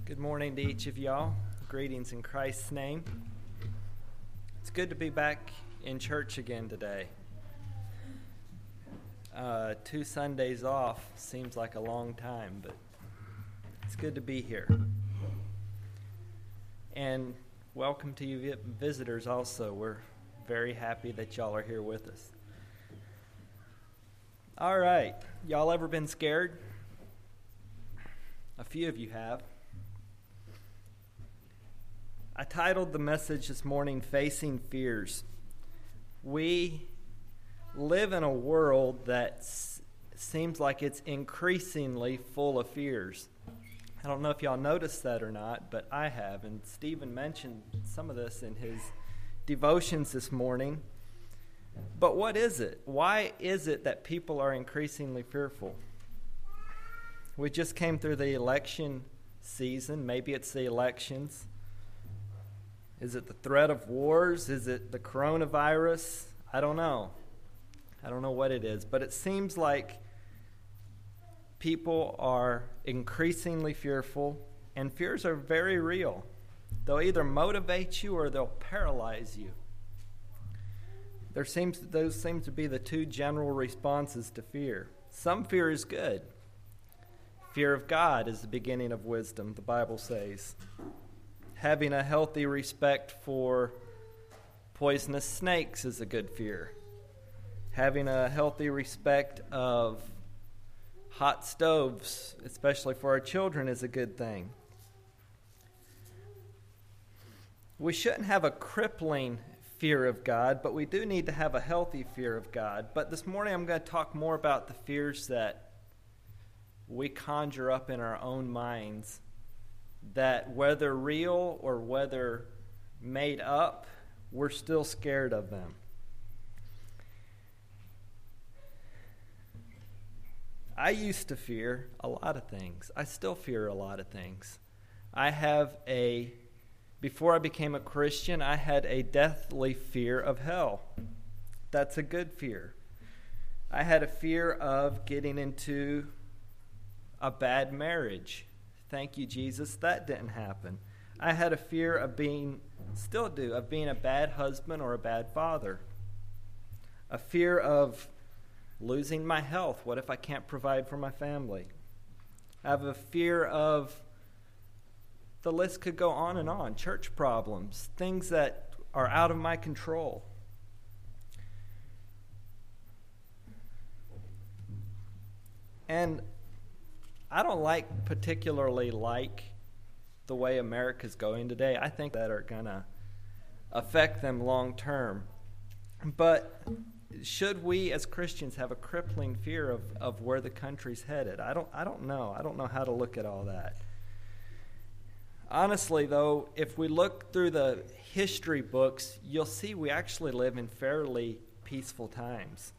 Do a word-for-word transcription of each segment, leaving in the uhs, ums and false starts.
Good morning to each of y'all. Greetings in Christ's name. It's good to be back in church again today. Uh, two Sundays off seems like a long time, but it's good to be here. And welcome to you visitors also. We're very happy that y'all are here with us. All right. Y'all ever been scared? A few of you have. I titled the message this morning, Facing Fears. We live in a world that s- seems like it's increasingly full of fears. I don't know if y'all noticed that or not, but I have. And Stephen mentioned some of this in his devotions this morning. But what is it? Why is it that people are increasingly fearful? We just came through the election season. Maybe it's the elections. Is it the threat of wars? Is it the coronavirus? I don't know. I don't know what it is. But it seems like people are increasingly fearful, and fears are very real. They'll either motivate you or they'll paralyze you. There seems those seem to be the two general responses to fear. Some fear is good. Fear of God is the beginning of wisdom, the Bible says. Having a healthy respect for poisonous snakes is a good fear. Having a healthy respect of hot stoves, especially for our children, is a good thing. We shouldn't have a crippling fear of God, but we do need to have a healthy fear of God. But this morning I'm going to talk more about the fears that we conjure up in our own minds, that whether real or whether made up, we're still scared of them. I used to fear a lot of things. I still fear a lot of things. I have a, before I became a Christian, I had a deathly fear of hell. That's a good fear. I had a fear of getting into a bad marriage. Thank you, Jesus. That didn't happen. I had a fear of being, still do, of being a bad husband or a bad father. A fear of losing my health. What if I can't provide for my family? I have a fear of, the list could go on and on, church problems, things that are out of my control. And I don't like particularly like the way America's going today. I think that are going to affect them long term. But should we as Christians have a crippling fear of, of where the country's headed? I don't I don't know. I don't know how to look at all that. Honestly, though, if we look through the history books, you'll see we actually live in fairly peaceful times.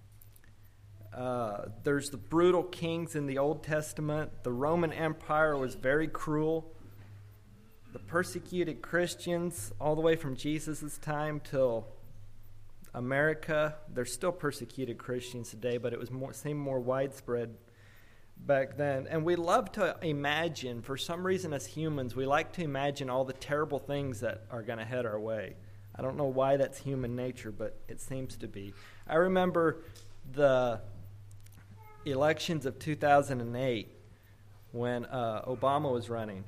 Uh, there's the brutal kings in the Old Testament. The Roman Empire was very cruel. The persecuted Christians, all the way from Jesus' time till America, there's still persecuted Christians today, but it was more seemed more widespread back then. And we love to imagine, for some reason as humans, we like to imagine all the terrible things that are going to head our way. I don't know why that's human nature, but it seems to be. I remember the elections of two thousand eight when uh, Obama was running.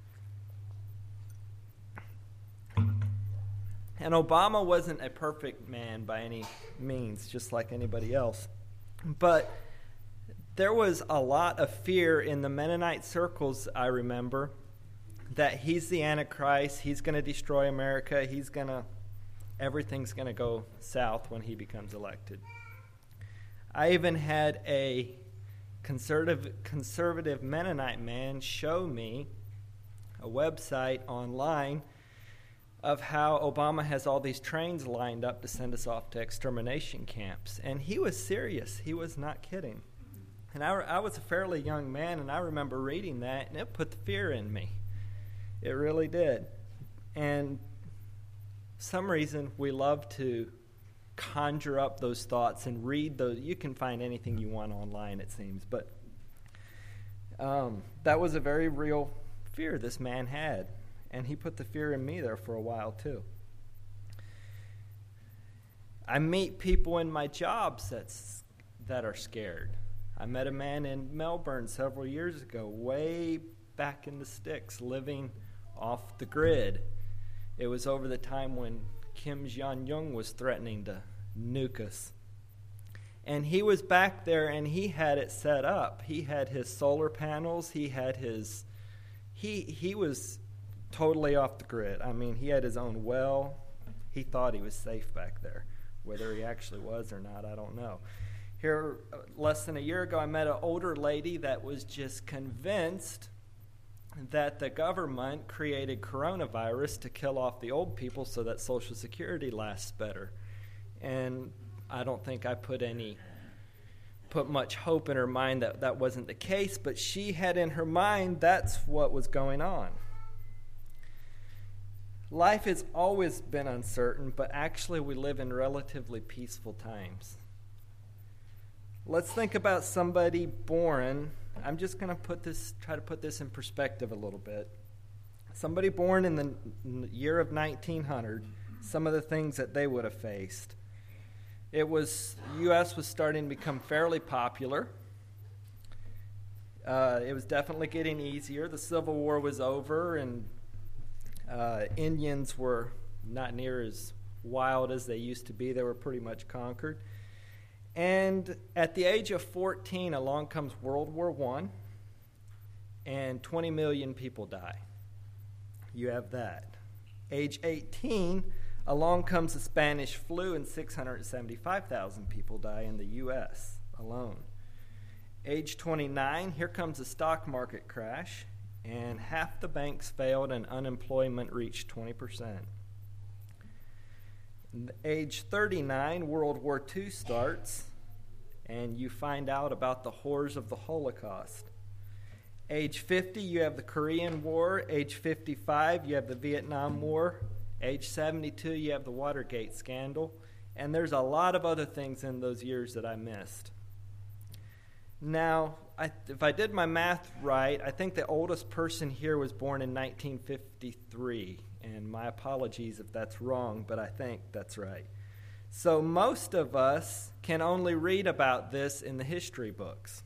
And Obama wasn't a perfect man by any means, just like anybody else. But there was a lot of fear in the Mennonite circles, I remember, that he's the Antichrist, he's going to destroy America, he's going to, everything's going to go south when he becomes elected. I even had a conservative conservative Mennonite man show me a website online of how Obama has all these trains lined up to send us off to extermination camps. And he was serious. He was not kidding. And I, I was a fairly young man, and I remember reading that, and it put the fear in me. It really did. And for some reason, we love to conjure up those thoughts and read those. You can find anything you want online, it seems. But um, that was a very real fear this man had. And he put the fear in me there for a while too. I meet people in my jobs that's, that are scared. I met a man in Melbourne several years ago, way back in the sticks, living off the grid. It was over the time when Kim Jong-un was threatening to nuke us. And he was back there and he had it set up. He had his solar panels. He had his, he he was totally off the grid. I mean, he had his own well. He thought he was safe back there. Whether he actually was or not, I don't know. Here, uh, less than a year ago, I met an older lady that was just convinced that the government created coronavirus to kill off the old people so that Social Security lasts better. And I don't think I put any, put much hope in her mind that that wasn't the case, but she had in her mind that's what was going on. Life has always been uncertain, but actually we live in relatively peaceful times. Let's think about somebody born. I'm just going to put this, try to put this in perspective a little bit. Somebody born in the year of nineteen hundred, some of the things that they would have faced. It was, the U S was starting to become fairly popular. Uh, it was definitely getting easier. The Civil War was over, and uh, Indians were not near as wild as they used to be. They were pretty much conquered. And at the age of fourteen, along comes World War One, and twenty million people die. You have that. Age eighteen, along comes the Spanish flu, and six hundred seventy-five thousand people die in the U S alone. Age twenty-nine, here comes the stock market crash, and half the banks failed and unemployment reached twenty percent. Age thirty-nine, World War Two starts, and you find out about the horrors of the Holocaust. Age fifty, you have the Korean War. Age fifty-five, you have the Vietnam War. Age seventy-two, you have the Watergate scandal. And there's a lot of other things in those years that I missed. Now, I, if I did my math right, I think the oldest person here was born in nineteen fifty-three. And my apologies if that's wrong, but I think that's right. So most of us can only read about this in the history books.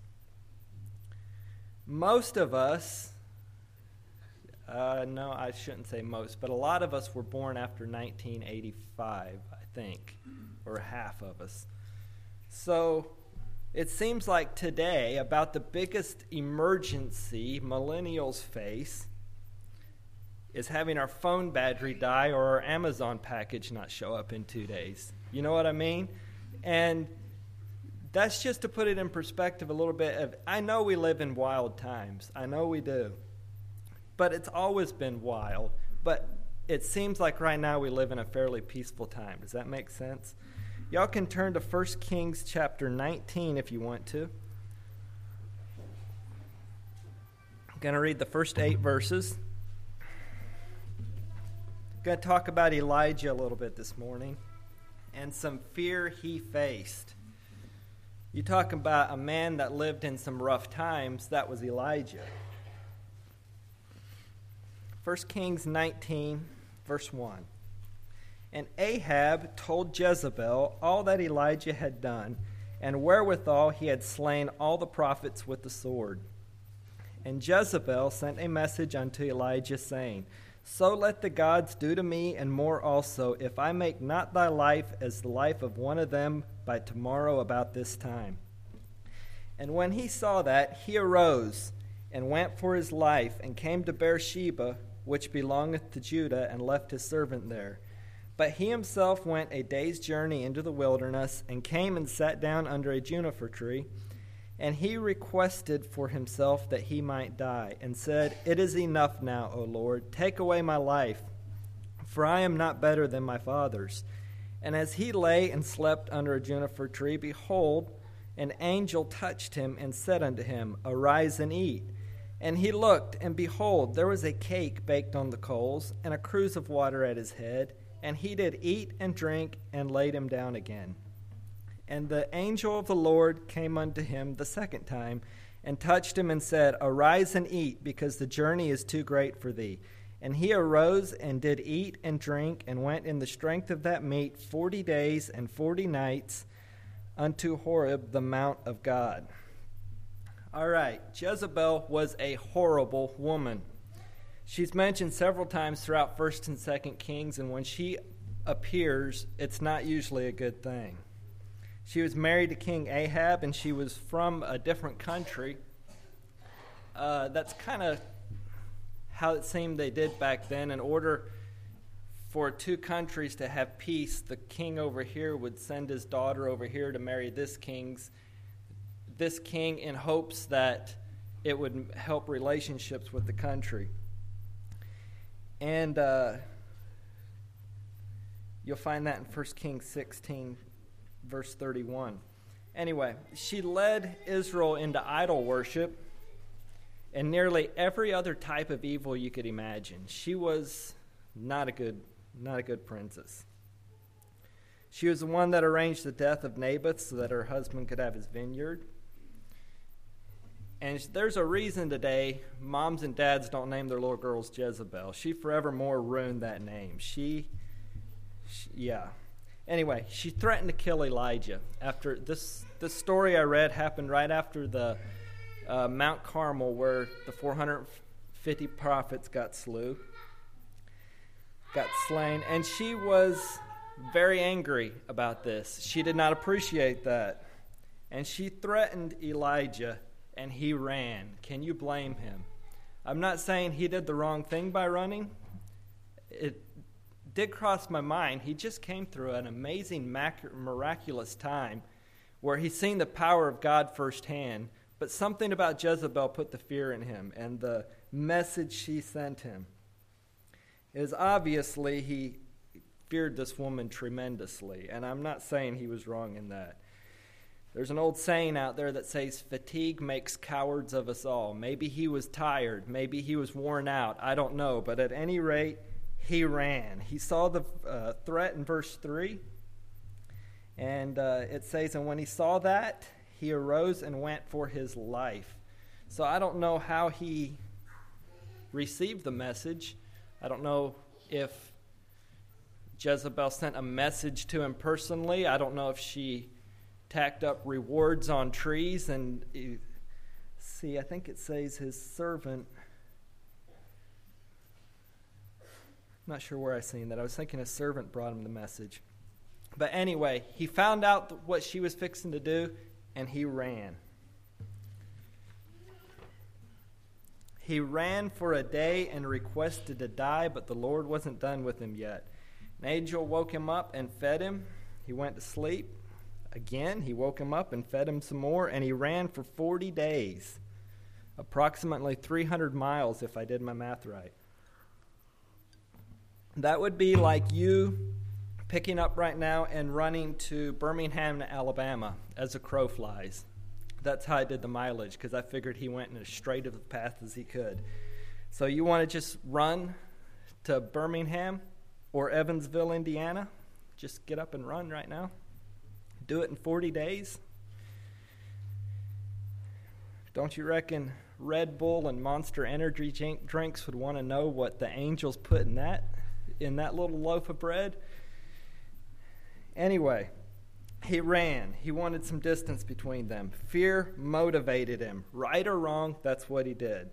Most of us, uh, no, I shouldn't say most, but a lot of us were born after nineteen eighty-five, I think, or half of us. So it seems like today about the biggest emergency millennials face is having our phone battery die or our Amazon package not show up in two days. You know what I mean? And that's just to put it in perspective a little bit. Of, I know we live in wild times. I know we do. But it's always been wild. But it seems like right now we live in a fairly peaceful time. Does that make sense? Y'all can turn to First Kings chapter nineteen if you want to. I'm going to read the first eight verses. Going to talk about Elijah a little bit this morning and some fear he faced. You talk about a man that lived in some rough times, that was Elijah. First Kings nineteen, verse one. And Ahab told Jezebel all that Elijah had done, and wherewithal he had slain all the prophets with the sword. And Jezebel sent a message unto Elijah, saying, So let the gods do to me, and more also, if I make not thy life as the life of one of them by tomorrow about this time. And when he saw that, he arose, and went for his life, and came to Beersheba, which belongeth to Judah, and left his servant there. But he himself went a day's journey into the wilderness, and came and sat down under a juniper tree. And he requested for himself that he might die, and said, It is enough now, O Lord, take away my life, for I am not better than my fathers. And as he lay and slept under a juniper tree, behold, an angel touched him and said unto him, Arise and eat. And he looked, and behold, there was a cake baked on the coals, and a cruse of water at his head. And he did eat and drink, and laid him down again. And the angel of the Lord came unto him the second time, and touched him and said, Arise and eat, because the journey is too great for thee. And he arose and did eat and drink, and went in the strength of that meat forty days and forty nights unto Horeb, the mount of God. All right, Jezebel was a horrible woman. She's mentioned several times throughout First and Second Kings, and when she appears, it's not usually a good thing. She was married to King Ahab, and she was from a different country. Uh, that's kind of how it seemed they did back then. In order for two countries to have peace, the king over here would send his daughter over here to marry this king's this king in hopes that it would help relationships with the country. And uh, you'll find that in First Kings sixteen, verse thirty-one. Anyway, she led Israel into idol worship and nearly every other type of evil you could imagine. She was not a good, not a good princess. She was the one that arranged the death of Naboth so that her husband could have his vineyard. And there's a reason today moms and dads don't name their little girls Jezebel. She forevermore ruined that name. She, she yeah. Anyway, she threatened to kill Elijah. After this, this story I read happened right after the uh, Mount Carmel, where the four hundred fifty prophets got slew, got slain, and she was very angry about this. She did not appreciate that, and she threatened Elijah, and he ran. Can you blame him? I'm not saying he did the wrong thing by running. It did cross my mind. He just came through an amazing, miraculous time where he's seen the power of God firsthand, but something about Jezebel put the fear in him, and the message she sent him is obviously he feared this woman tremendously, and I'm not saying he was wrong in that. There's an old saying out there that says, fatigue makes cowards of us all. Maybe he was tired. Maybe he was worn out. I don't know. But at any rate, he ran. He saw the uh, threat in verse three. And uh, it says, and when he saw that, he arose and went for his life. So I don't know how he received the message. I don't know if Jezebel sent a message to him personally. I don't know if she tacked up rewards on trees, and you see, I think it says his servant. I'm not sure where I seen that. I was thinking his servant brought him the message. But anyway, he found out what she was fixing to do, and he ran. He ran for a day and requested to die, but the Lord wasn't done with him yet. An angel woke him up and fed him. He went to sleep. Again, he woke him up and fed him some more, and he ran for forty days, approximately three hundred miles if I did my math right. That would be like you picking up right now and running to Birmingham, Alabama, as a crow flies. That's how I did the mileage, because I figured he went in as straight of a path as he could. So you want to just run to Birmingham or Evansville, Indiana? Just get up and run right now. Do it in forty days? Don't you reckon Red Bull and Monster Energy drinks would want to know what the angels put in that, in that little loaf of bread? Anyway, he ran. He wanted some distance between them. Fear motivated him. Right or wrong, that's what he did.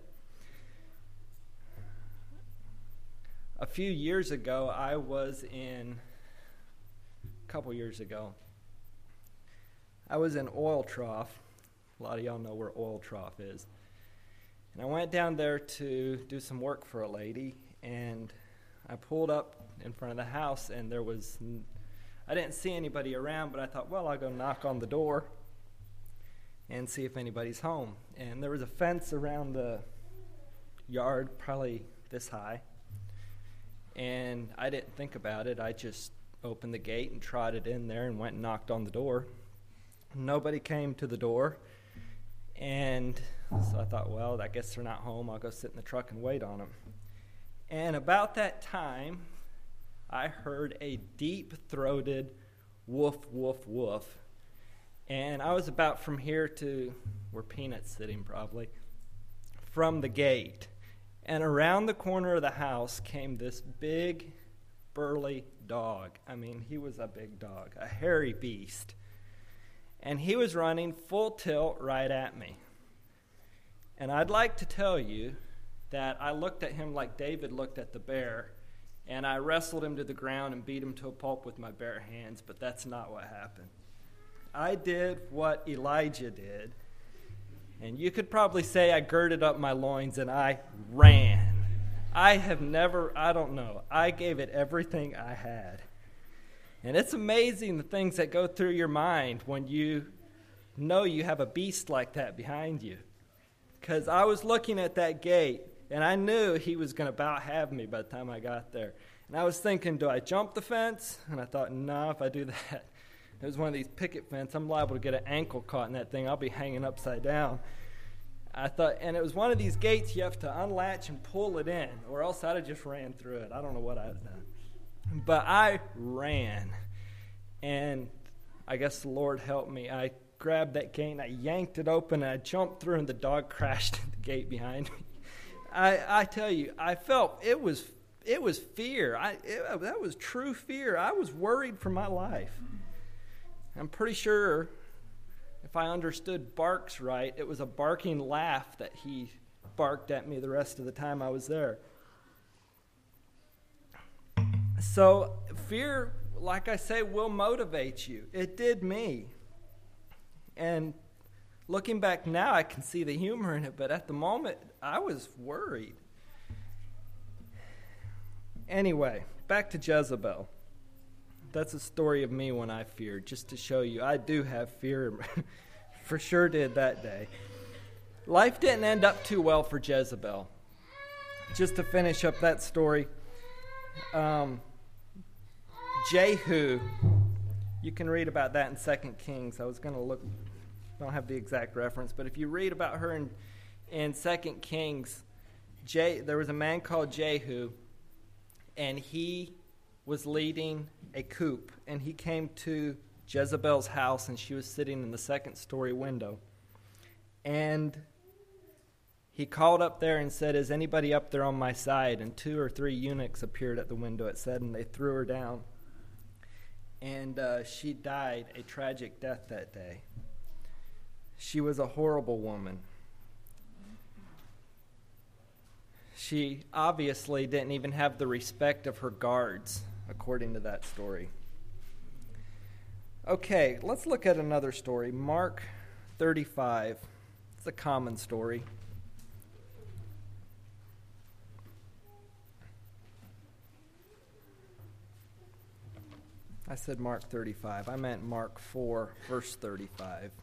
A few years ago, I was in, a couple years ago, I was in Oil Trough. A lot of y'all know where Oil Trough is. And I went down there to do some work for a lady, and I pulled up in front of the house, and there was, I didn't see anybody around, but I thought, well, I'll go knock on the door and see if anybody's home. And there was a fence around the yard, probably this high, and I didn't think about it. I just opened the gate and trotted in there and went and knocked on the door. Nobody came to the door, and so I thought, well, I guess they're not home. I'll go sit in the truck and wait on them. And about that time, I heard a deep-throated woof, woof, woof, And I was about from here to where Peanut's sitting probably, from the gate. And around the corner of the house came this big, burly dog. I mean, he was a big dog, a hairy beast. And he was running full tilt right at me. And I'd like to tell you that I looked at him like David looked at the bear, and I wrestled him to the ground and beat him to a pulp with my bare hands, but that's not what happened. I did what Elijah did, and you could probably say I girded up my loins and I ran. I have never, I don't know, I gave it everything I had. And it's amazing the things that go through your mind when you know you have a beast like that behind you. Because I was looking at that gate, and I knew he was going to about have me by the time I got there. And I was thinking, do I jump the fence? And I thought, no, if I do that, it was one of these picket fence. I'm liable to get an ankle caught in that thing. I'll be hanging upside down. I thought, and it was one of these gates you have to unlatch and pull it in, or else I'd have just ran through it. I don't know what I'd have done. But I ran, and I guess the Lord helped me. I grabbed that gate, and I yanked it open, and I jumped through, and the dog crashed at the gate behind me. I, I tell you, I felt it was it was fear. I it, that was true fear. I was worried for my life. I'm pretty sure if I understood barks right, it was a barking laugh that he barked at me the rest of the time I was there. So fear, like I say, will motivate you. It did me. And looking back now, I can see the humor in it, but at the moment, I was worried. Anyway, back to Jezebel. That's a story of me when I feared, just to show you I do have fear. For sure did that day. Life didn't end up too well for Jezebel. Just to finish up that story, um, Jehu, you can read about that in Second Kings. I was going to look, I don't have the exact reference, but if you read about her in, in Second Kings, Je, there was a man called Jehu, and he was leading a coup, and he came to Jezebel's house, and she was sitting in the second story window. And he called up there and said, "Is anybody up there on my side?" And two or three eunuchs appeared at the window, it said, and they threw her down. And uh, she died a tragic death that day. She was a horrible woman. She obviously didn't even have the respect of her guards, according to that story. Okay, let's look at another story. Mark thirty-five. It's a common story. I said Mark thirty-five. I meant Mark four, verse thirty-five.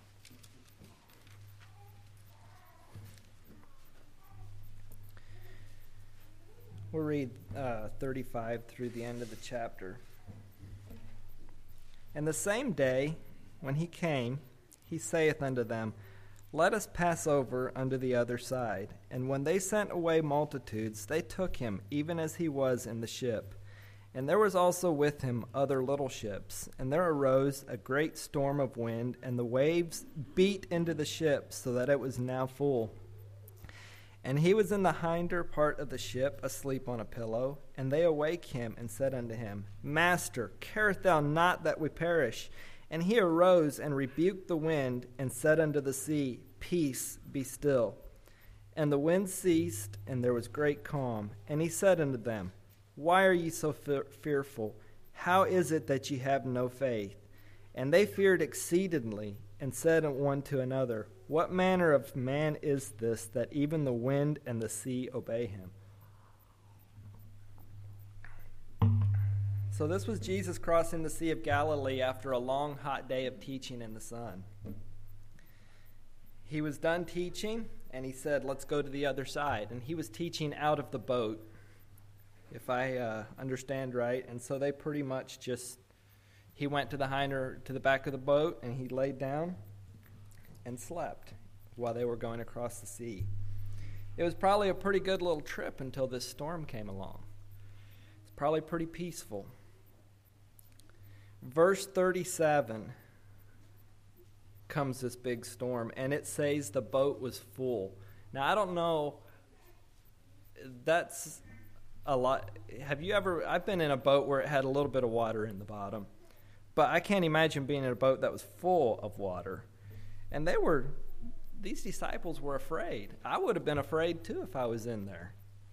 We'll read uh, thirty-five through the end of the chapter. And the same day, when he came, he saith unto them, Let us pass over unto the other side. And when they sent away multitudes, they took him, even as he was in the ship. And there was also with him other little ships. And there arose a great storm of wind, and the waves beat into the ship, so that it was now full. And he was in the hinder part of the ship, asleep on a pillow. And they awake him, and said unto him, Master, carest thou not that we perish? And he arose, and rebuked the wind, and said unto the sea, Peace, be still. And the wind ceased, and there was great calm. And he said unto them, Why are ye so fe- fearful? How is it that ye have no faith? And they feared exceedingly, and said one to another, What manner of man is this, that even the wind and the sea obey him? So this was Jesus crossing the Sea of Galilee after a long, hot day of teaching in the sun. He was done teaching, and he said, Let's go to the other side. And he was teaching out of the boat, if I uh, understand right. And so they pretty much just, he went to the hinder, to the back of the boat, and he laid down and slept while they were going across the sea. It was probably a pretty good little trip until this storm came along. It's probably pretty peaceful. Verse thirty-seven comes this big storm, and it says the boat was full. Now, I don't know, that's a lot. Have you ever, I've been in a boat where it had a little bit of water in the bottom, but I can't imagine being in a boat that was full of water. And they were, these disciples were afraid. I would have been afraid too if I was in there.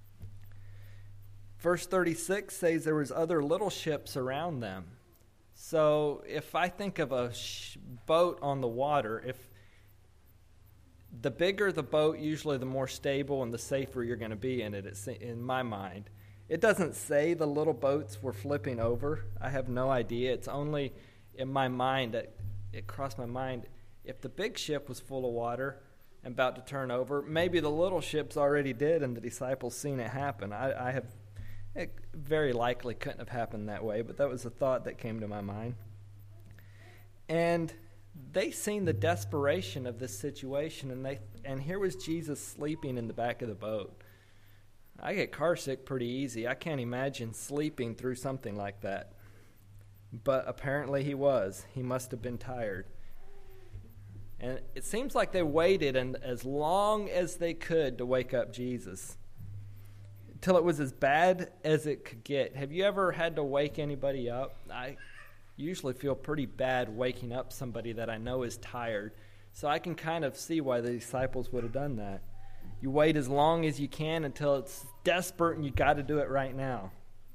Verse thirty-six says there was other little ships around them. So if I think of a sh- boat on the water, if the bigger the boat, usually the more stable and the safer you're going to be in it, it's in my mind. It doesn't say the little boats were flipping over. I have no idea. It's only in my mind that it crossed my mind. If the big ship was full of water and about to turn over, maybe the little ships already did and the disciples seen it happen. I, I have... It very likely couldn't have happened that way, but that was a thought that came to my mind. And they seen the desperation of this situation, and they and here was Jesus sleeping in the back of the boat. I get car sick pretty easy. I can't imagine sleeping through something like that. But apparently he was. He must have been tired. And it seems like they waited and as long as they could to wake up Jesus, till it was as bad as it could get. Have you ever had to wake anybody up? I usually feel pretty bad waking up somebody that I know is tired. So I can kind of see why the disciples would have done that. You wait as long as you can until it's desperate and you got to do it right now.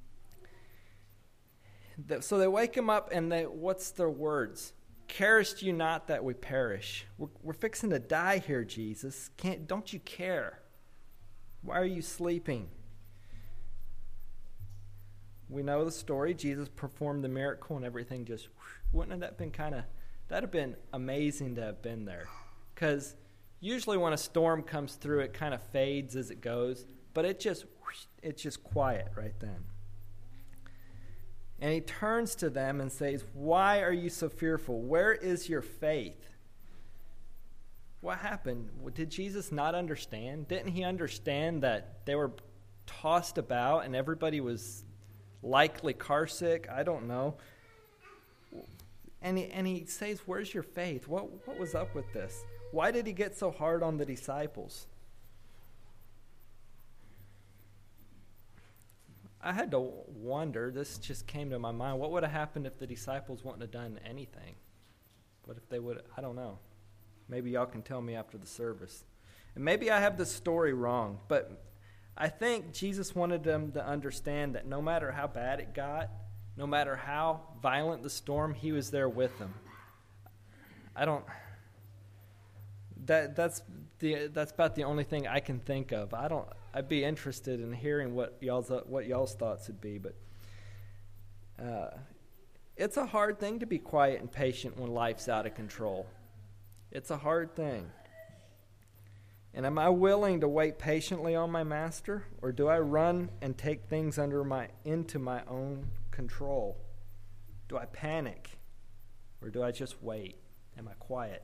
So they wake him up and they, what's their words? Carest you not that we perish? We're, we're fixing to die here, Jesus. Can't, don't you care? Why are you sleeping? We know the story. Jesus performed the miracle and everything just, wouldn't have that been kind of, that'd have been amazing to have been there. Because usually when a storm comes through, it kind of fades as it goes, but it just, it's just quiet right then. And he turns to them and says, why are you so fearful? Where is your faith? What happened? Did Jesus not understand? Didn't he understand that they were tossed about and everybody was likely car sick? I don't know. And he, and he says, where's your faith? What, what was up with this? Why did he get so hard on the disciples? I had to wonder, this just came to my mind, what would have happened if the disciples wouldn't have done anything? What if they would, I don't know. Maybe y'all can tell me after the service. And maybe I have the story wrong, but I think Jesus wanted them to understand that no matter how bad it got, no matter how violent the storm, he was there with them. I don't, that that's the that's about the only thing I can think of. I don't, I'd be interested in hearing what y'all's what y'all's thoughts would be, but uh, it's a hard thing to be quiet and patient when life's out of control. It's a hard thing. And am I willing to wait patiently on my master, or do I run and take things under my into my own control? Do I panic, or do I just wait? Am I quiet?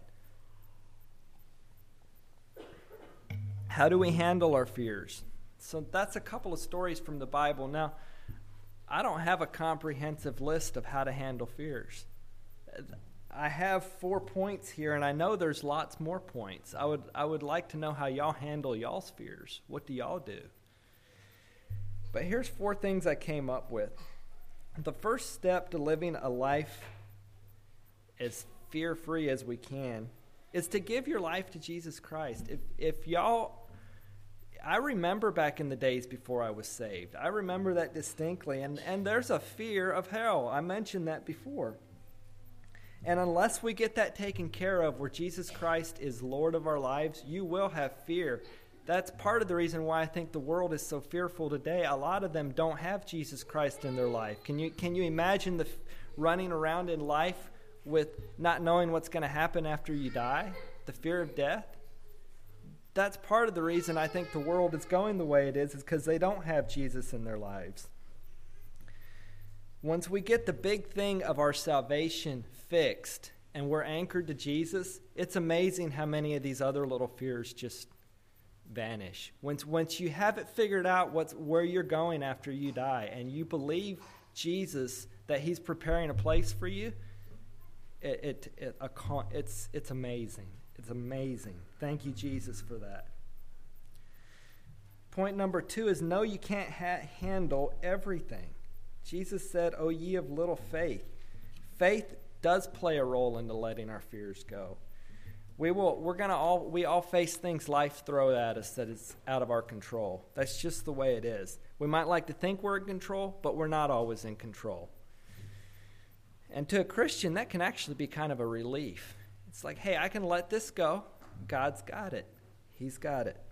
How do we handle our fears? So that's a couple of stories from the Bible. Now, I don't have a comprehensive list of how to handle fears. I have four points here, and I know there's lots more points. I would I would like to know how y'all handle y'all's fears. What do y'all do? But here's four things I came up with. The first step to living a life as fear-free as we can is to give your life to Jesus Christ. If if y'all, I remember back in the days before I was saved. I remember that distinctly, and, and there's a fear of hell. I mentioned that before. And unless we get that taken care of, where Jesus Christ is Lord of our lives, you will have fear. That's part of the reason why I think the world is so fearful today. A lot of them don't have Jesus Christ in their life. Can you can you imagine the f- running around in life with not knowing what's going to happen after you die? The fear of death? That's part of the reason I think the world is going the way it is, is because they don't have Jesus in their lives. Once we get the big thing of our salvation fixed and we're anchored to Jesus, it's amazing how many of these other little fears just vanish. Once once you have it figured out what's where you're going after you die, and you believe Jesus, that he's preparing a place for you, It, it, it a con, it's it's amazing. It's amazing. Thank you, Jesus, for that. Point number two is no, you can't ha- handle everything. Jesus said, "O ye of little faith." Faith does play a role into letting our fears go. We will. We're gonna all. We all face things life throws at us that is out of our control. That's just the way it is. We might like to think we're in control, but we're not always in control. And to a Christian, that can actually be kind of a relief. It's like, hey, I can let this go. God's got it. He's got it.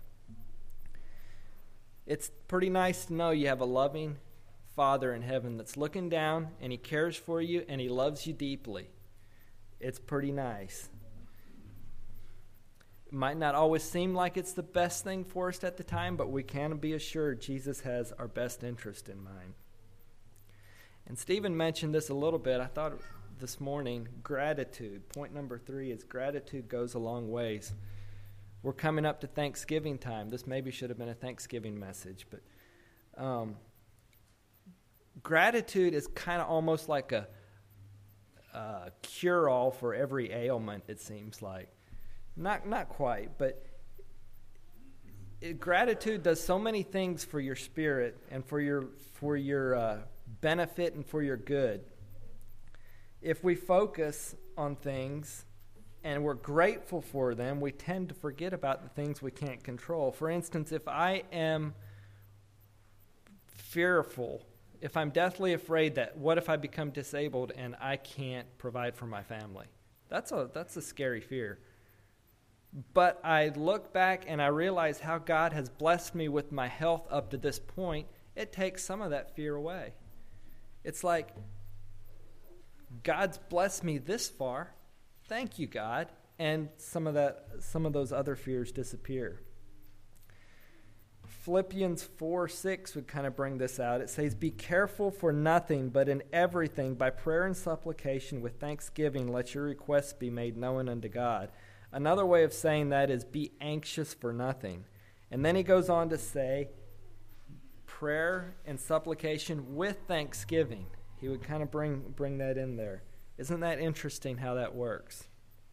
It's pretty nice to know you have a loving Father in heaven that's looking down, and he cares for you, and he loves you deeply. It's pretty nice. It might not always seem like it's the best thing for us at the time, but we can be assured Jesus has our best interest in mind. And Stephen mentioned this a little bit. I thought this morning, gratitude. Point number three is gratitude goes a long ways. We're coming up to Thanksgiving time. This maybe should have been a Thanksgiving message, but um, gratitude is kind of almost like a, a cure-all for every ailment, it seems like. Not not quite, but it, gratitude does so many things for your spirit and for your for your uh, benefit and for your good. If we focus on things and we're grateful for them, we tend to forget about the things we can't control. For instance, if I am fearful, if I'm deathly afraid that what if I become disabled and I can't provide for my family? That's a that's a scary fear. But I look back and I realize how God has blessed me with my health up to this point. It takes some of that fear away. It's like, God's blessed me this far. Thank you, God. And some of that, some of those other fears disappear. Philippians four six would kind of bring this out. It says, "Be careful for nothing, but in everything, by prayer and supplication with thanksgiving, let your requests be made known unto God." Another way of saying that is be anxious for nothing. And then he goes on to say, prayer and supplication with thanksgiving. He would kind of bring bring that in there. Isn't that interesting how that works?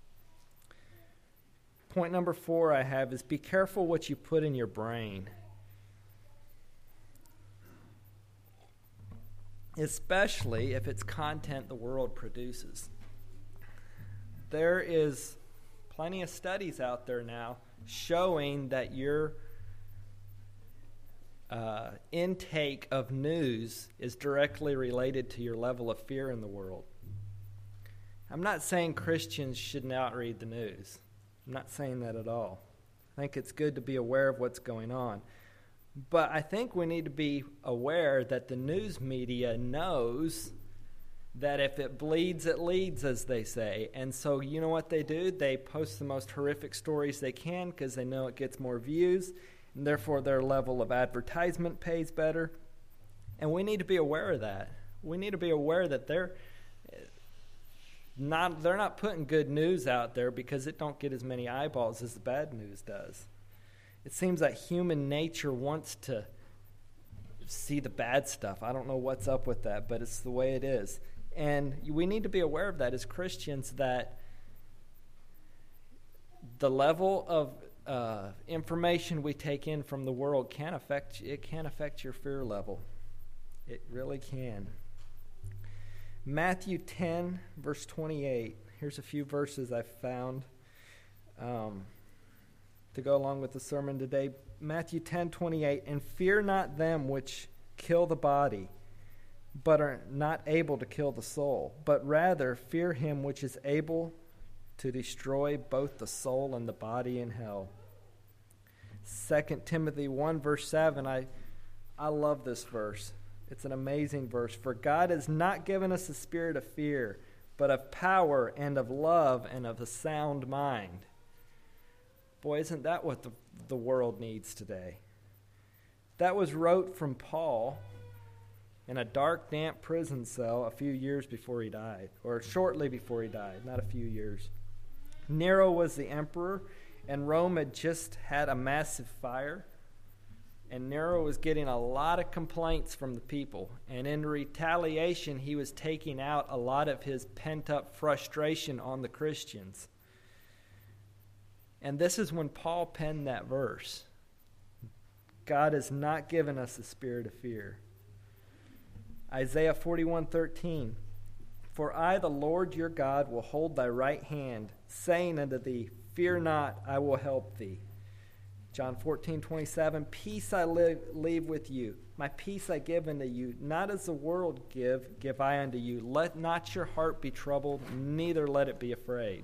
Point number four I have is be careful what you put in your brain. Especially if it's content the world produces. There is plenty of studies out there now showing that your uh, intake of news is directly related to your level of fear in the world. I'm not saying Christians should not read the news. I'm not saying that at all. I think it's good to be aware of what's going on. But I think we need to be aware that the news media knows that if it bleeds, it leads, as they say. And so you know what they do? They post the most horrific stories they can because they know it gets more views, and therefore their level of advertisement pays better. And we need to be aware of that. We need to be aware that they're not they're not putting good news out there because it don't get as many eyeballs as the bad news does. It seems that human nature wants to see the bad stuff. I don't know what's up with that, but it's the way it is. And we need to be aware of that as Christians, that the level of uh, information we take in from the world can affect it can affect your fear level. It really can. Matthew ten, verse twenty-eight. Here's a few verses I found um, to go along with the sermon today. Matthew ten, twenty-eight. "And fear not them which kill the body, but are not able to kill the soul, but rather fear him which is able to destroy both the soul and the body in hell." Second Timothy one, verse seven. I, I love this verse. It's an amazing verse. "For God has not given us a spirit of fear, but of power and of love and of a sound mind." Boy, isn't that what the, the world needs today? That was wrote from Paul in a dark, damp prison cell a few years before he died, or shortly before he died, not a few years. Nero was the emperor, and Rome had just had a massive fire. And Nero was getting a lot of complaints from the people. And in retaliation, he was taking out a lot of his pent-up frustration on the Christians. And this is when Paul penned that verse. God has not given us a spirit of fear. Isaiah forty-one thirteen. For I, the Lord your God, will hold thy right hand, saying unto thee, Fear not, I will help thee. John fourteen twenty-seven. Peace I live, leave with you. My peace I give unto you. Not as the world give, give I unto you. Let not your heart be troubled, neither let it be afraid.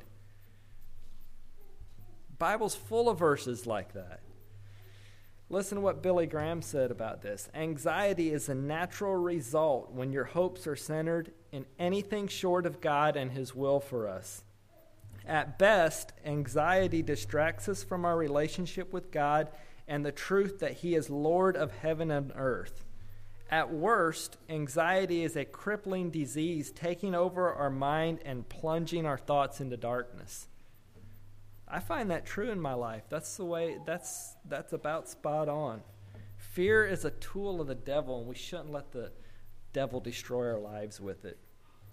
Bible's full of verses like that. Listen to what Billy Graham said about this. Anxiety is a natural result when your hopes are centered in anything short of God and his will for us. At best, anxiety distracts us from our relationship with God and the truth that he is Lord of heaven and earth. At worst, anxiety is a crippling disease taking over our mind and plunging our thoughts into darkness. I find that true in my life. That's the way, that's that's about spot on. Fear is a tool of the devil, and we shouldn't let the devil destroy our lives with it.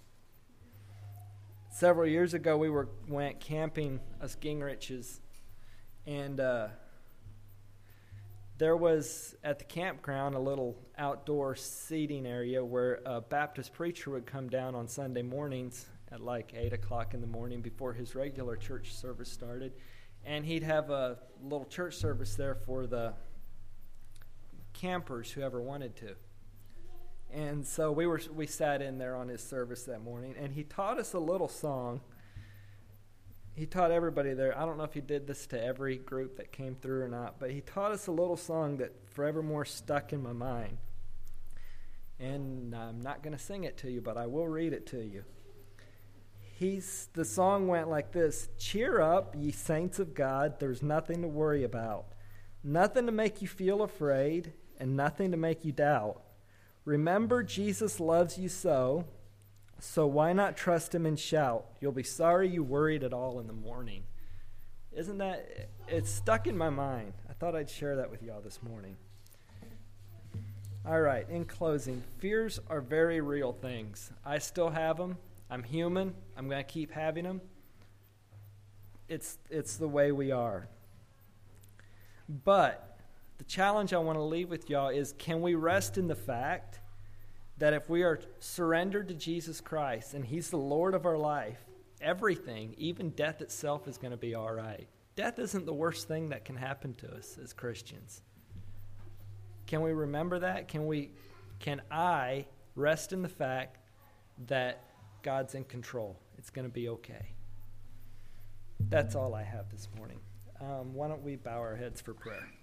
Several years ago, we were went camping, us Gingriches, and uh, there was at the campground a little outdoor seating area where a Baptist preacher would come down on Sunday mornings at like eight o'clock in the morning before his regular church service started. And he'd have a little church service there for the campers, whoever wanted to. And so we were we sat in there on his service that morning, and he taught us a little song. He taught everybody there. I don't know if he did this to every group that came through or not, but he taught us a little song that forevermore stuck in my mind. And I'm not going to sing it to you, but I will read it to you. He's, the song went like this. Cheer up, ye saints of God, there's nothing to worry about. Nothing to make you feel afraid, and nothing to make you doubt. Remember, Jesus loves you so, so why not trust him and shout? You'll be sorry you worried at all in the morning. Isn't that, it's stuck in my mind. I thought I'd share that with y'all this morning. All right, in closing, fears are very real things. I still have them. I'm human. I'm going to keep having them. It's it's the way we are. But the challenge I want to leave with y'all is, can we rest in the fact that if we are surrendered to Jesus Christ and he's the Lord of our life, everything, even death itself, is going to be all right. Death isn't the worst thing that can happen to us as Christians. Can we remember that? Can we? Can I rest in the fact that God's in control? It's going to be okay. That's all I have this morning. Um, why don't we bow our heads for prayer?